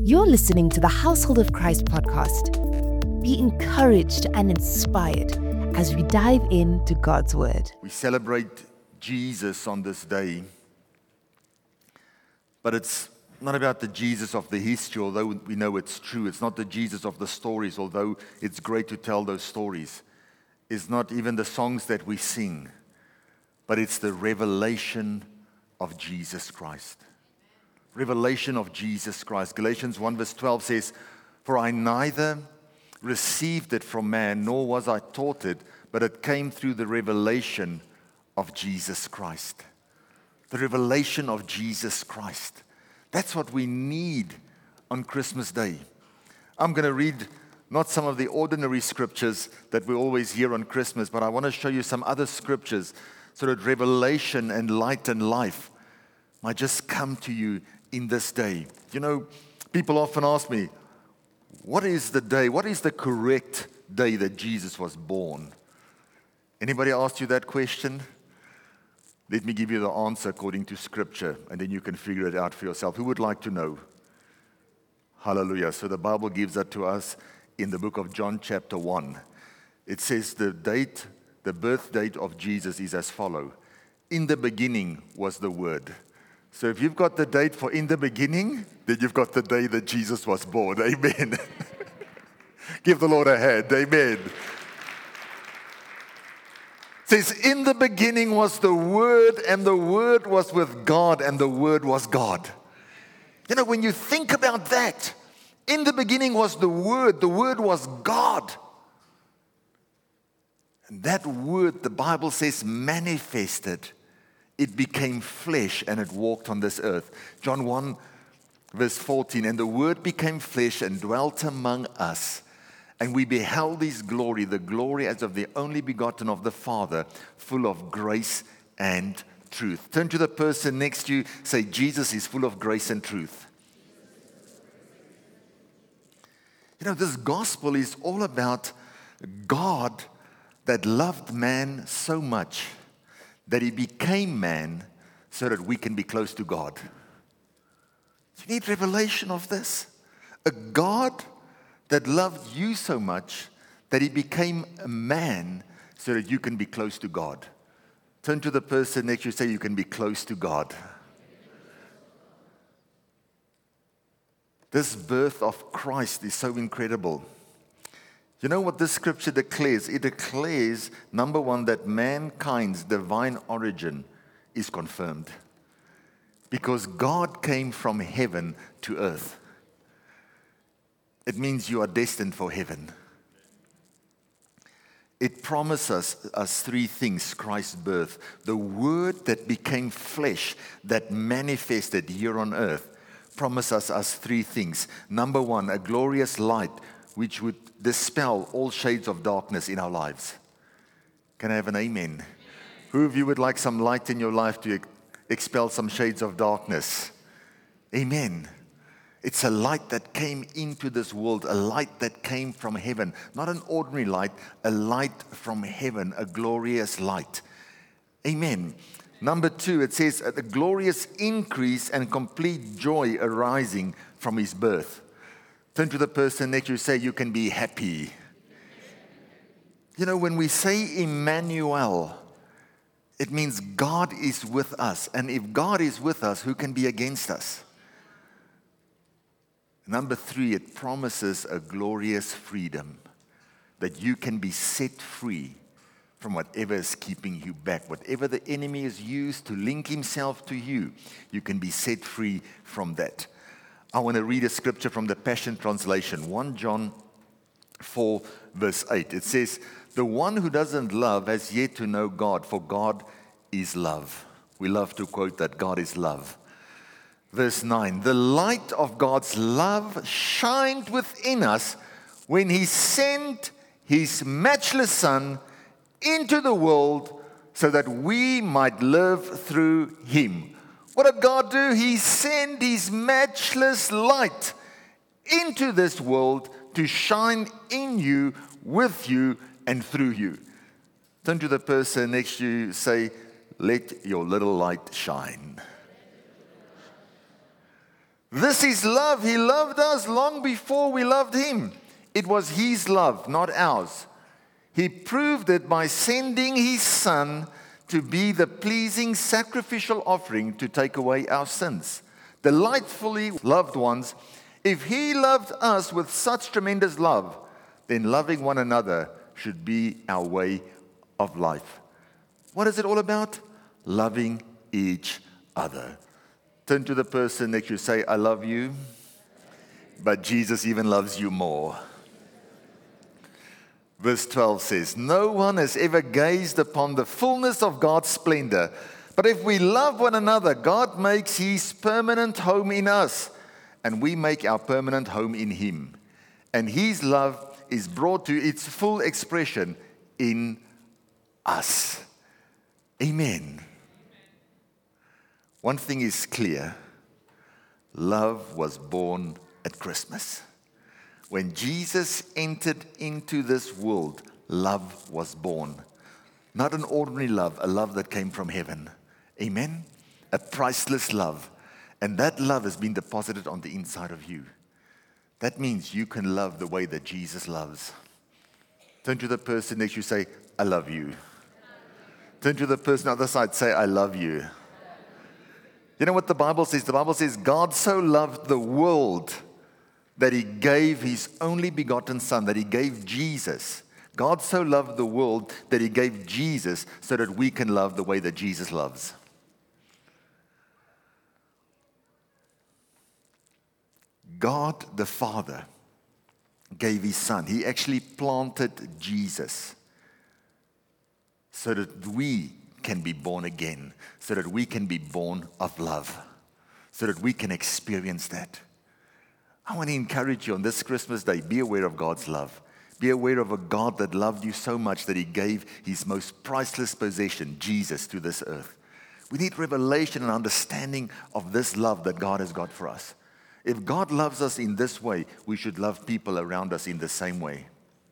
You're listening to the Household of Christ podcast. Be encouraged and inspired as we dive into God's Word. We celebrate Jesus on this day, but it's not about the Jesus of the history, although we know it's true. It's not the Jesus of the stories, although it's great to tell those stories. It's not even the songs that we sing, but it's the revelation of Jesus Christ. Revelation of Jesus Christ. Galatians 1 verse 12 says, "For I neither received it from man, nor was I taught it, but it came through the revelation of Jesus Christ." The revelation of Jesus Christ. That's what we need on Christmas Day. I'm going to read not some of the ordinary scriptures that we always hear on Christmas, but I want to show you some other scriptures so that revelation and light and life might just come to you in this day. You know, people often ask me, what is the day? What is the correct day that Jesus was born? Anybody asked you that question? Let me give you the answer according to Scripture, and then you can figure it out for yourself. Who would like to know? Hallelujah. So the Bible gives that to us in the book of John chapter 1. It says the birth date of Jesus is as follows. In the beginning was the Word. So if you've got the date for in the beginning, then you've got the day that Jesus was born. Amen. Give the Lord a hand. Amen. It says, in the beginning was the Word, and the Word was with God, and the Word was God. You know, when you think about that, in the beginning was the Word was God. And that Word, the Bible says, manifested. It became flesh and it walked on this earth. John 1 verse 14, and the Word became flesh and dwelt among us. And we beheld His glory, the glory as of the only begotten of the Father, full of grace and truth. Turn to the person next to you, say, Jesus is full of grace and truth. You know, this gospel is all about God that loved man so much that He became man so that we can be close to God. You need revelation of this. A God that loved you so much that He became a man so that you can be close to God. Turn to the person next to you, say you can be close to God. This birth of Christ is so incredible. You know what this scripture declares? It declares, number one, that mankind's divine origin is confirmed. Because God came from heaven to earth. It means you are destined for heaven. It promises us three things, Christ's birth. The Word that became flesh, that manifested here on earth, promises us three things. Number one, a glorious light which would dispel all shades of darkness in our lives. Can I have an amen? Who of you would like some light in your life to expel some shades of darkness? Amen. It's a light that came into this world, a light that came from heaven. Not an ordinary light, a light from heaven, a glorious light. Amen. Number two, it says, the glorious increase and complete joy arising from His birth. Turn to the person next to you, say, you can be happy. You know, when we say Emmanuel, it means God is with us. And if God is with us, who can be against us? Number three, it promises a glorious freedom, that you can be set free from whatever is keeping you back. Whatever the enemy has used to link himself to you, you can be set free from that. I want to read a scripture from the Passion Translation, 1 John 4 verse 8. It says, the one who doesn't love has yet to know God, for God is love. We love to quote that, God is love. Verse 9, the light of God's love shined within us when He sent His matchless Son into the world so that we might live through Him. What did God do? He sent His matchless light into this world to shine in you, with you, and through you. Turn to the person next to you, say, let your little light shine. This is love. He loved us long before we loved him. It was his love, not ours. He proved it by sending his Son to be the pleasing sacrificial offering to take away our sins. Delightfully loved ones, if he loved us with such tremendous love, then loving one another should be our way of life. What is it all about? Loving each other. Turn to the person next to you, say, I love you, but Jesus even loves you more. Verse 12 says, no one has ever gazed upon the fullness of God's splendor, but if we love one another, God makes his permanent home in us, and we make our permanent home in him. And his love is brought to its full expression in us. Amen. One thing is clear. Love was born at Christmas. When Jesus entered into this world, love was born. Not an ordinary love, a love that came from heaven. Amen? A priceless love. And that love has been deposited on the inside of you. That means you can love the way that Jesus loves. Turn to the person next to you, say, I love you. Turn to the person on the other side, say, I love you. You know what the Bible says? The Bible says, God so loved the world that he gave his only begotten Son, that he gave Jesus. God so loved the world that he gave Jesus so that we can love the way that Jesus loves. God the Father gave his Son. He actually planted Jesus so that we can be born again, so that we can be born of love, so that we can experience that. I want to encourage you on this Christmas day, be aware of God's love. Be aware of a God that loved you so much that he gave his most priceless possession, Jesus, to this earth. We need revelation and understanding of this love that God has got for us. If God loves us in this way, we should love people around us in the same way.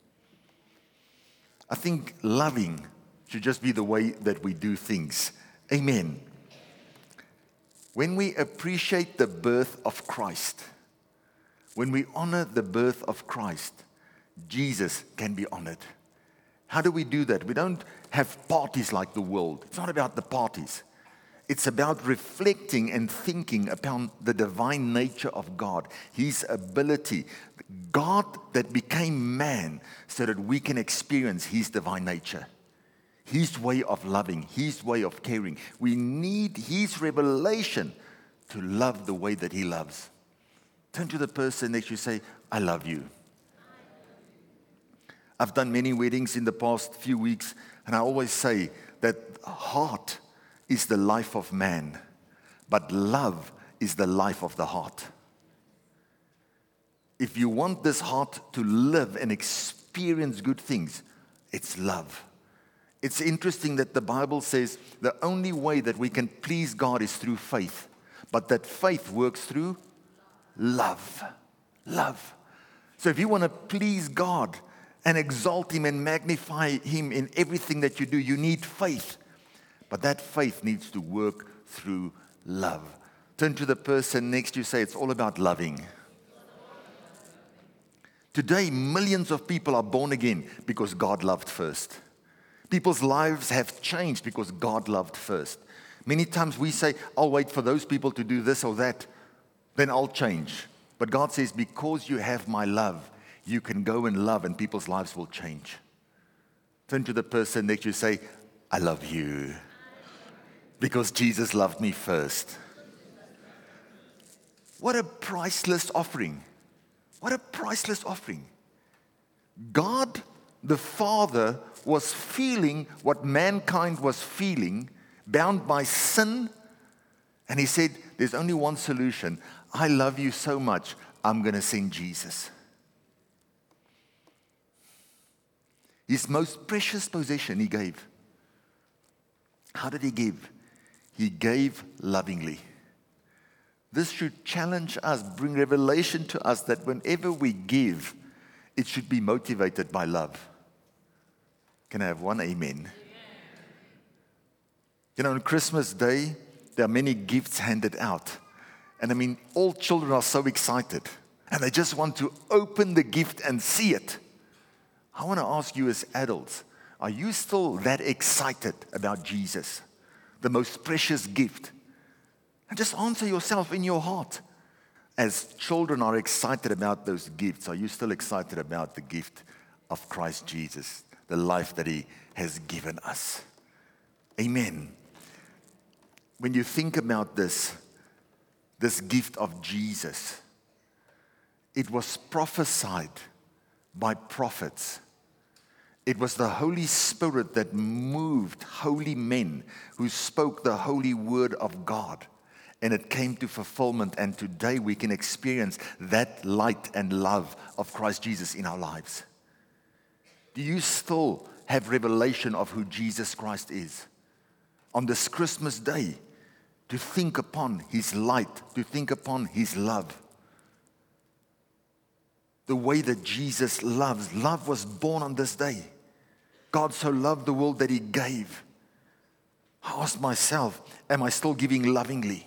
I think loving should just be the way that we do things. Amen. When we appreciate the birth of Christ, when we honor the birth of Christ, Jesus can be honored. How do we do that? We don't have parties like the world. It's not about the parties. It's about reflecting and thinking upon the divine nature of God, his ability, God that became man so that we can experience his divine nature, his way of loving, his way of caring. We need his revelation to love the way that he loves. Turn to the person next to you, say, I love you. I've done many weddings in the past few weeks, and I always say that heart is the life of man, but love is the life of the heart. If you want this heart to live and experience good things, it's love. It's interesting that the Bible says the only way that we can please God is through faith, but that faith works through love. Love. So if you want to please God and exalt him and magnify him in everything that you do, you need faith. But that faith needs to work through love. Turn to the person next to you, say, it's all about loving. Today, millions of people are born again because God loved first. People's lives have changed because God loved first. Many times we say, I'll wait for those people to do this or that, then I'll change. But God says, because you have my love, you can go and love and people's lives will change. Turn to the person next to you, say, I love you. Because Jesus loved me first. What a priceless offering. What a priceless offering. God the Father was feeling what mankind was feeling, bound by sin. And he said, there's only one solution. I love you so much, I'm going to send Jesus. His most precious possession he gave. How did he give? He gave lovingly. This should challenge us, bring revelation to us that whenever we give, it should be motivated by love. Can I have one amen? You know, on Christmas Day, there are many gifts handed out. And I mean, all children are so excited. And they just want to open the gift and see it. I want to ask you as adults, are you still that excited about Jesus, the most precious gift? And just answer yourself in your heart. As children are excited about those gifts, are you still excited about the gift of Christ Jesus, the life that He has given us? Amen. When you think about this gift of Jesus, it was prophesied by prophets. It was the Holy Spirit that moved holy men who spoke the holy word of God. And it came to fulfillment. And today we can experience that light and love of Christ Jesus in our lives. Do you still have revelation of who Jesus Christ is? On this Christmas day, to think upon His light, to think upon His love. The way that Jesus loves. Love was born on this day. God so loved the world that He gave. I asked myself, am I still giving lovingly?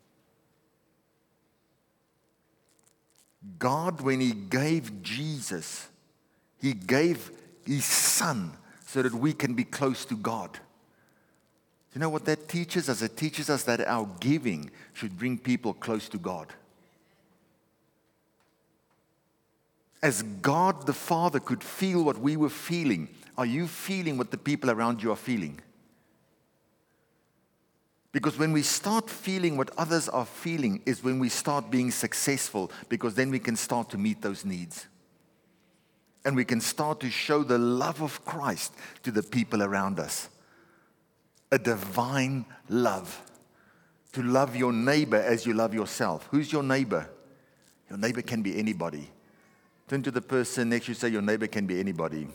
God, when He gave Jesus, He gave His Son so that we can be close to God. You know what that teaches us? It teaches us that our giving should bring people close to God. As God the Father could feel what we were feeling, are you feeling what the people around you are feeling? Because when we start feeling what others are feeling is when we start being successful, because then we can start to meet those needs. And we can start to show the love of Christ to the people around us. A divine love. To love your neighbor as you love yourself. Who's your neighbor? Your neighbor can be anybody. Turn to the person next to you, say your neighbor can be anybody.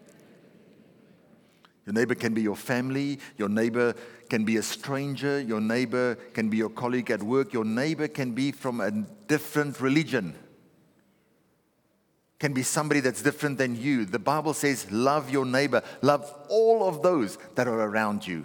Your neighbor can be your family. Your neighbor can be a stranger. Your neighbor can be your colleague at work. Your neighbor can be from a different religion. Can be somebody that's different than you. The Bible says, love your neighbor. Love all of those that are around you.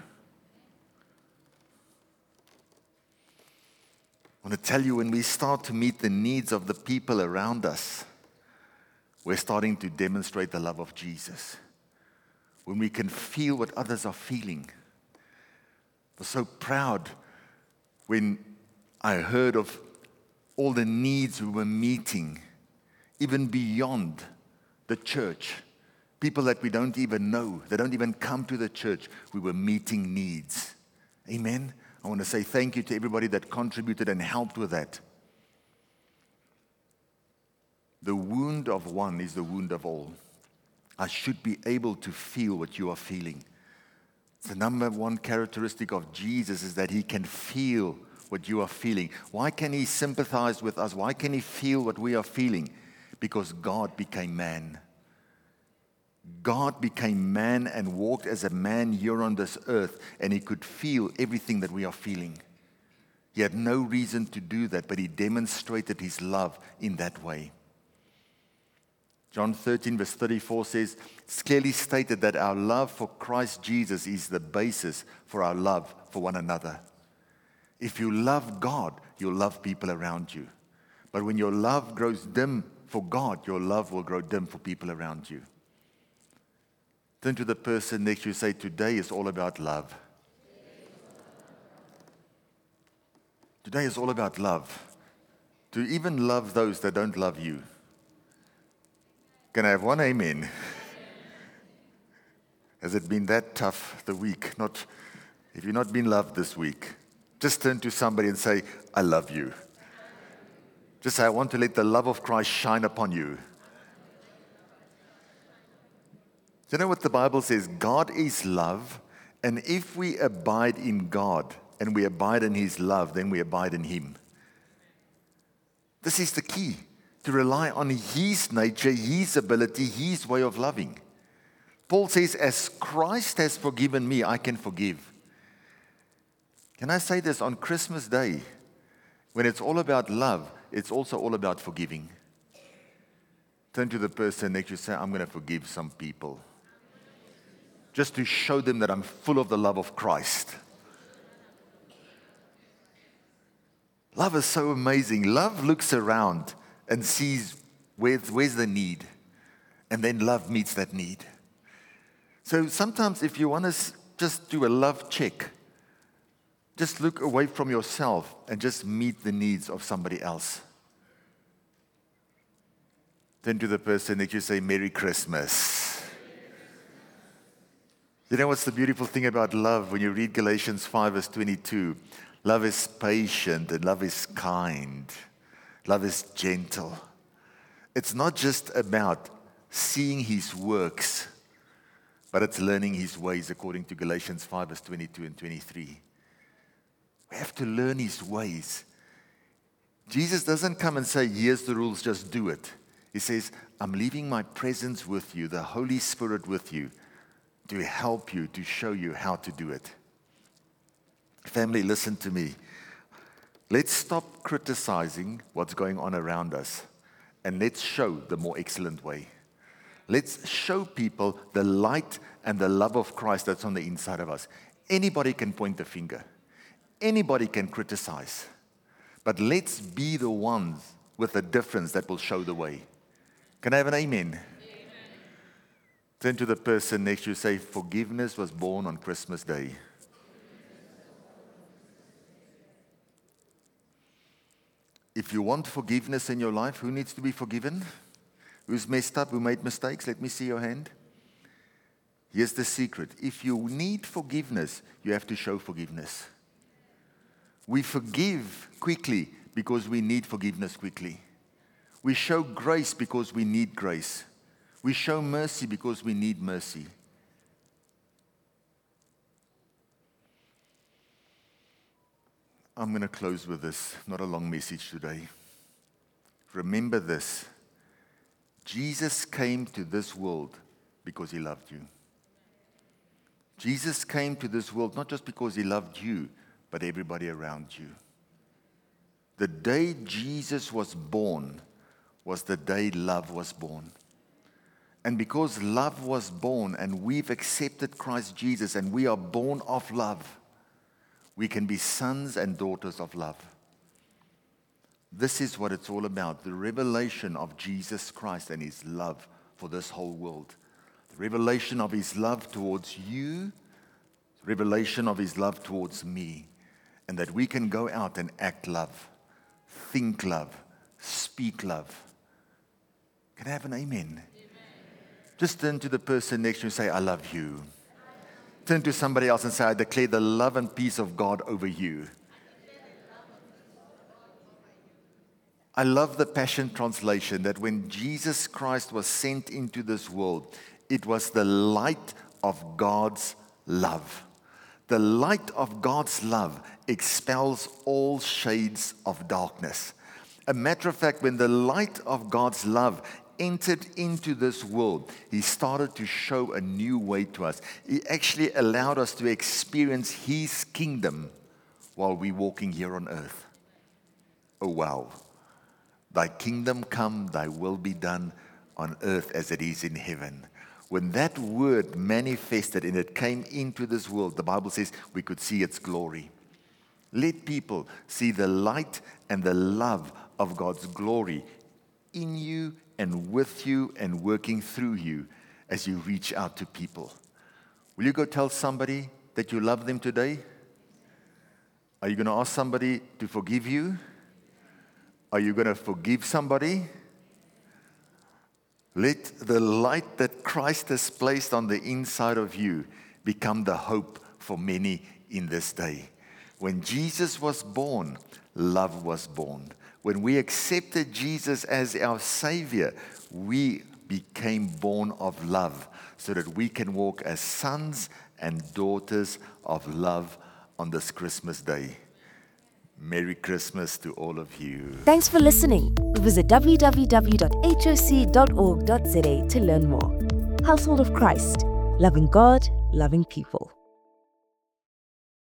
I want to tell you, when we start to meet the needs of the people around us, we're starting to demonstrate the love of Jesus. When we can feel what others are feeling. I was so proud when I heard of all the needs we were meeting, even beyond the church. People that we don't even know, they don't even come to the church. We were meeting needs. Amen? I want to say thank you to everybody that contributed and helped with that. The wound of one is the wound of all. I should be able to feel what you are feeling. The number one characteristic of Jesus is that He can feel what you are feeling. Why can He sympathize with us? Why can He feel what we are feeling? Because God became man. God became man and walked as a man here on this earth, and He could feel everything that we are feeling. He had no reason to do that, but He demonstrated His love in that way. John 13 verse 34 says, it's clearly stated that our love for Christ Jesus is the basis for our love for one another. If you love God, you'll love people around you. But when your love grows dim for God, your love will grow dim for people around you. Turn to the person next to you and say, today is all about love. Today is all about love. To even love those that don't love you. Can I have one amen? Has it been that tough the week? If you've not been loved this week, just turn to somebody and say, I love you. Just say, I want to let the love of Christ shine upon you. You know what the Bible says? God is love, and if we abide in God and we abide in His love, then we abide in Him. This is the key. To rely on His nature, His ability, His way of loving. Paul says, as Christ has forgiven me, I can forgive. Can I say this? On Christmas Day, when it's all about love, it's also all about forgiving. Turn to the person next to you and say, I'm going to forgive some people. Just to show them that I'm full of the love of Christ. Love is so amazing. Love looks around and sees where's the need, and then love meets that need. So sometimes if you want to just do a love check, just look away from yourself and just meet the needs of somebody else. Turn to the person that you say, Merry Christmas. You know what's the beautiful thing about love? When you read Galatians 5 verse 22, love is patient and love is kind. Love is gentle. It's not just about seeing his works, but it's learning his ways according to Galatians 5 verse 22 and 23. We have to learn his ways. Jesus doesn't come and say, here's the rules, just do it. He says, I'm leaving my presence with you, the Holy Spirit with you, to help you, to show you how to do it. Family, listen to me. Let's stop criticizing what's going on around us, and let's show the more excellent way. Let's show people the light and the love of Christ that's on the inside of us. Anybody can point the finger. Anybody can criticize. But let's be the ones with a difference that will show the way. Can I have an amen? Amen. Turn to the person next to you, say, forgiveness was born on Christmas Day. If you want forgiveness in your life, who needs to be forgiven? Who's messed up? Who made mistakes? Let me see your hand. Here's the secret. If you need forgiveness, you have to show forgiveness. We forgive quickly because we need forgiveness quickly. We show grace because we need grace. We show mercy because we need mercy. I'm going to close with this, not a long message today. Remember this. Jesus came to this world because he loved you. Jesus came to this world not just because he loved you, but everybody around you. The day Jesus was born was the day love was born. And because love was born and we've accepted Christ Jesus and we are born of love, we can be sons and daughters of love. This is what it's all about, the revelation of Jesus Christ and his love for this whole world. The revelation of his love towards you, the revelation of his love towards me, and that we can go out and act love, think love, speak love. Can I have an amen? Just turn to the person next to you and say, I love you. Turn to somebody else and say, I declare the love and peace of God over you. I love the Passion Translation that when Jesus Christ was sent into this world, it was the light of God's love. The light of God's love expels all shades of darkness. A matter of fact, when the light of God's love entered into this world, he started to show a new way to us. He actually allowed us to experience his kingdom while we're walking here on earth. Oh, wow. Thy kingdom come, thy will be done on earth as it is in heaven. When that word manifested and it came into this world, the Bible says we could see its glory. Let people see the light and the love of God's glory in you and with you and working through you as you reach out to people. Will you go tell somebody that you love them today? Are you going to ask somebody to forgive you? Are you going to forgive somebody? Let the light that Christ has placed on the inside of you become the hope for many in this day. When Jesus was born, love was born. When we accepted Jesus as our Savior, we became born of love so that we can walk as sons and daughters of love on this Christmas day. Merry Christmas to all of you. Thanks for listening. Visit www.hoc.org.za to learn more. Household of Christ, loving God, loving people.